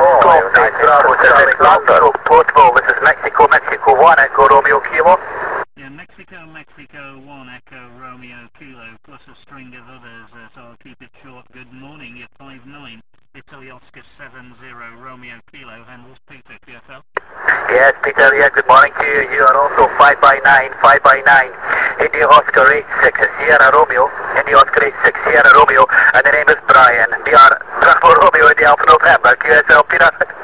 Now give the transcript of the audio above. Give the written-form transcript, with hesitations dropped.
Bravo 7 Lando, portable, this is Mexico, Mexico 1, Echo Romeo Kilo. Yeah, Mexico, Mexico 1, Echo Romeo Kilo, plus a string of others, so I'll keep it short. Good morning, you're 59, Italy Oscar 70, Romeo Kilo, handles Peter, QFL. Yes, Peter, yeah, good morning to you. You are also 5 by 9, India Oscar 86 Sierra Romeo, India Oscar 86 Sierra Romeo, and the name is Brian. We are Bravo Romeo in the Alpha November, QSL Peter.